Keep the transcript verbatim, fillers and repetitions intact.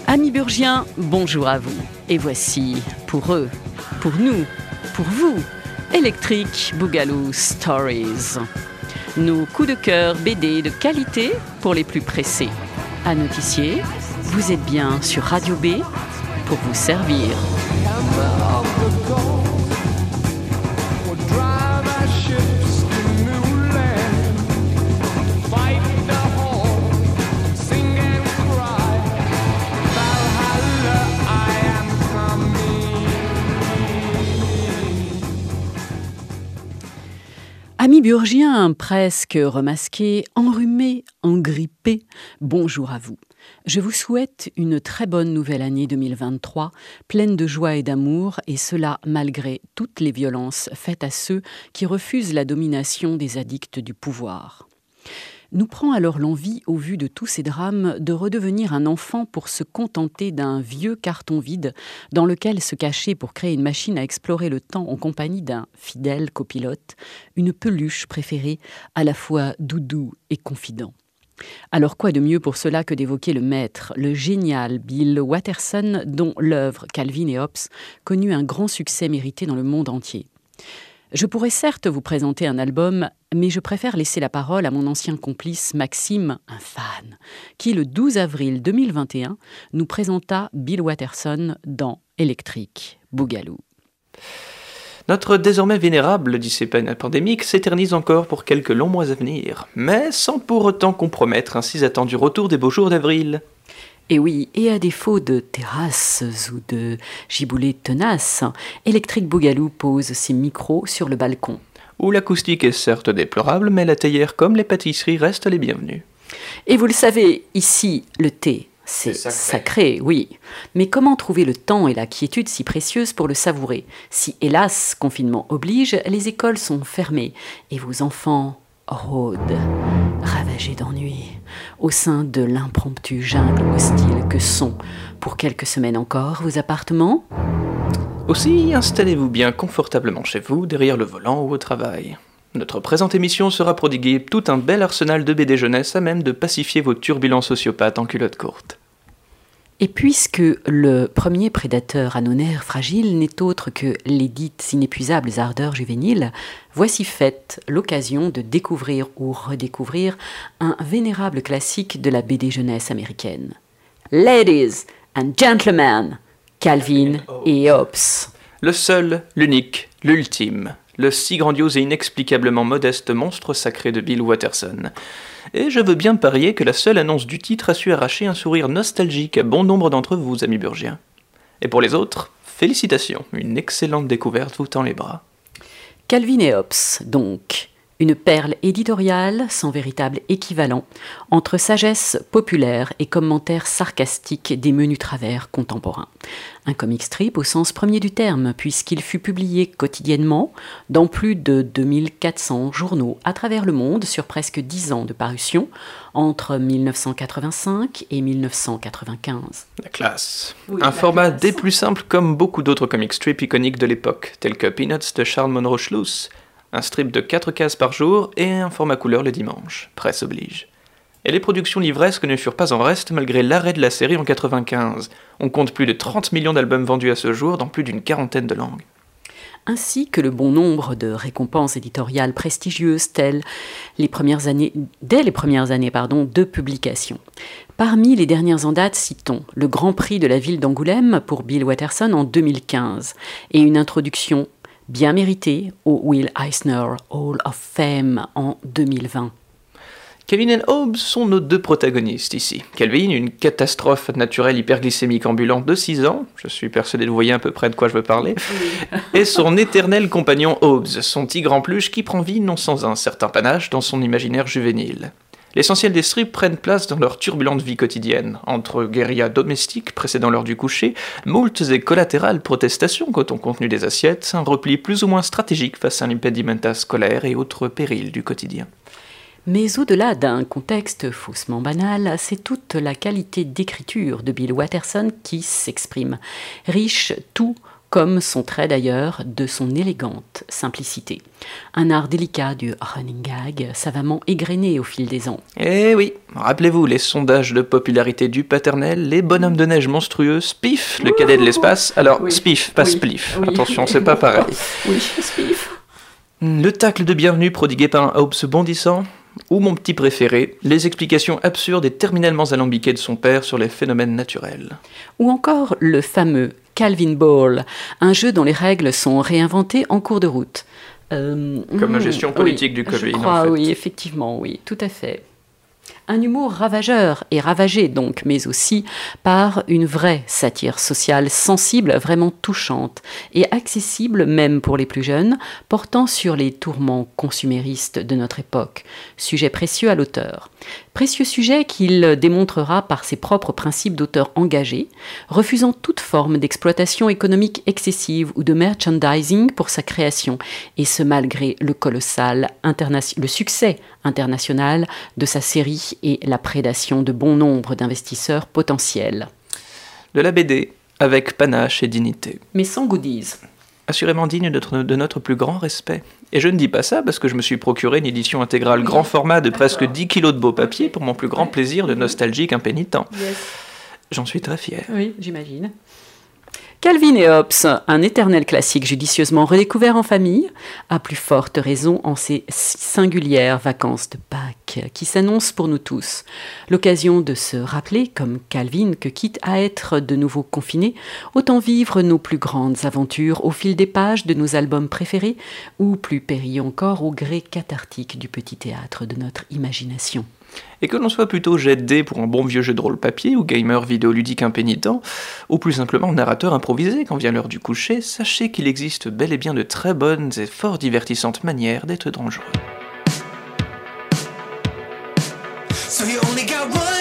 Amis burgiens, bonjour à vous. Et voici, pour eux, pour nous, pour vous, Electric Boogaloo Stories. Nos coups de cœur B D de qualité pour les plus pressés. À notifier, vous êtes bien sur Radio B pour vous servir. Amis burgiens, presque remasqués, enrhumés, engrippés, bonjour à vous. Je vous souhaite une très bonne nouvelle année deux mille vingt-trois, pleine de joie et d'amour, et cela malgré toutes les violences faites à ceux qui refusent la domination des addicts du pouvoir. Nous prend alors l'envie, au vu de tous ces drames, de redevenir un enfant pour se contenter d'un vieux carton vide dans lequel se cacher pour créer une machine à explorer le temps en compagnie d'un fidèle copilote, une peluche préférée, à la fois doudou et confident. Alors quoi de mieux pour cela que d'évoquer le maître, le génial Bill Watterson, dont l'œuvre Calvin et Hobbes connut un grand succès mérité dans le monde entier. Je pourrais certes vous présenter un album, mais je préfère laisser la parole à mon ancien complice Maxime, un fan, qui le douze avril deux mille vingt et un nous présenta Bill Watterson dans Electric Boogaloo. Notre désormais vénérable discipline pandémique s'éternise encore pour quelques longs mois à venir, mais sans pour autant compromettre un si attendu retour des beaux jours d'avril. Et oui, et à défaut de terrasses ou de giboulées tenaces, Electric Boogaloo pose ses micros sur le balcon. Où l'acoustique est certes déplorable, mais la théière comme les pâtisseries restent les bienvenues. Et vous le savez, ici, le thé, c'est, c'est sacré. sacré, oui. Mais comment trouver le temps et la quiétude si précieuses pour le savourer, si, hélas, confinement oblige, les écoles sont fermées et vos enfants rôdent, ravagés d'ennui, au sein de l'impromptue jungle hostile que sont, pour quelques semaines encore, vos appartements ? Aussi, installez-vous bien confortablement chez vous, derrière le volant ou au travail. Notre présente émission sera prodiguée tout un bel arsenal de B D jeunesse à même de pacifier vos turbulents sociopathes en culotte courte. Et puisque le premier prédateur à nos nerfs fragiles n'est autre que les dites inépuisables ardeurs juvéniles, voici faite l'occasion de découvrir ou redécouvrir un vénérable classique de la B D jeunesse américaine. Ladies and gentlemen, Calvin et Hobbes. Le seul, l'unique, l'ultime, le si grandiose et inexplicablement modeste monstre sacré de Bill Watterson. Et je veux bien parier que la seule annonce du titre a su arracher un sourire nostalgique à bon nombre d'entre vous, amis burgiens. Et pour les autres, félicitations, une excellente découverte vous tend les bras. Calvin et Hobbes, donc, une perle éditoriale sans véritable équivalent entre sagesse populaire et commentaires sarcastiques des menus travers contemporains. Un comic strip au sens premier du terme, puisqu'il fut publié quotidiennement dans plus de deux mille quatre cents journaux à travers le monde sur presque dix ans de parution, entre dix-neuf cent quatre-vingt-cinq et dix-neuf cent quatre-vingt-quinze. La classe. Oui, Un la format classe. des plus simples comme beaucoup d'autres comic strips iconiques de l'époque, tels que Peanuts de Charles Monroe Schluss, un strip de quatre cases par jour et un format couleur le dimanche, presse oblige. Et les productions livresques ne furent pas en reste malgré l'arrêt de la série en quatre-vingt-quinze. On compte plus de trente millions d'albums vendus à ce jour dans plus d'une quarantaine de langues. Ainsi que le bon nombre de récompenses éditoriales prestigieuses telles les premières années, dès les premières années pardon, de publication. Parmi les dernières en date, citons le Grand Prix de la ville d'Angoulême pour Bill Watterson en deux mille quinze et une introduction bien méritée au Will Eisner Hall of Fame en deux mille vingt. Calvin et Hobbes sont nos deux protagonistes ici. Calvin, une catastrophe naturelle hyperglycémique ambulante de six ans, je suis persuadé de vous voyez à peu près de quoi je veux parler, oui. Et son éternel compagnon Hobbes, son tigre en peluche qui prend vie non sans un certain panache dans son imaginaire juvénile. L'essentiel des strips prennent place dans leur turbulente vie quotidienne, entre guérilla domestiques précédant l'heure du coucher, moultes et collatérales protestations quant au contenu des assiettes, un repli plus ou moins stratégique face à l'impedimenta scolaire et autres périls du quotidien. Mais au-delà d'un contexte faussement banal, c'est toute la qualité d'écriture de Bill Watterson qui s'exprime, riche tout comme son trait d'ailleurs de son élégante simplicité. Un art délicat du running gag, savamment égrené au fil des ans. Eh oui, rappelez-vous les sondages de popularité du paternel, les bonhommes de neige monstrueux, Spiff, le cadet de l'espace. Alors, oui. Spiff, pas oui. Spliff. Oui. Attention, c'est pas pareil. Oui, Spiff. Le tacle de bienvenue prodigué par un Hobbes bondissant. Ou mon petit préféré, les explications absurdes et terminalement alambiquées de son père sur les phénomènes naturels. Ou encore le fameux Calvin Ball, un jeu dont les règles sont réinventées en cours de route. Euh, Comme la gestion politique oui, du Covid, je crois, en fait. Oui, effectivement, oui, tout à fait. Un humour ravageur et ravagé donc, mais aussi par une vraie satire sociale sensible, vraiment touchante et accessible même pour les plus jeunes, portant sur les tourments consuméristes de notre époque. Sujet précieux à l'auteur. Précieux sujet qu'il démontrera par ses propres principes d'auteur engagé, refusant toute forme d'exploitation économique excessive ou de merchandising pour sa création, et ce malgré le colossal interna- le succès international de sa série et la prédation de bon nombre d'investisseurs potentiels. De la B D, avec panache et dignité. Mais sans goodies. Assurément digne de notre, de notre plus grand respect. Et je ne dis pas ça parce que je me suis procuré une édition intégrale grand format de presque dix kilos de beau papier pour mon plus grand plaisir de nostalgique impénitent. Yes. J'en suis très fier. Oui, j'imagine. Calvin et Hobbes, un éternel classique judicieusement redécouvert en famille, à plus forte raison en ces singulières vacances de Pâques qui s'annoncent pour nous tous. L'occasion de se rappeler, comme Calvin, que quitte à être de nouveau confinés, autant vivre nos plus grandes aventures au fil des pages de nos albums préférés, ou plus périlleux encore au gré cathartique du petit théâtre de notre imagination. Et que l'on soit plutôt jet de dés pour un bon vieux jeu de rôle papier ou gamer vidéoludique impénitent, ou plus simplement narrateur improvisé quand vient l'heure du coucher, sachez qu'il existe bel et bien de très bonnes et fort divertissantes manières d'être dangereux. So you only got one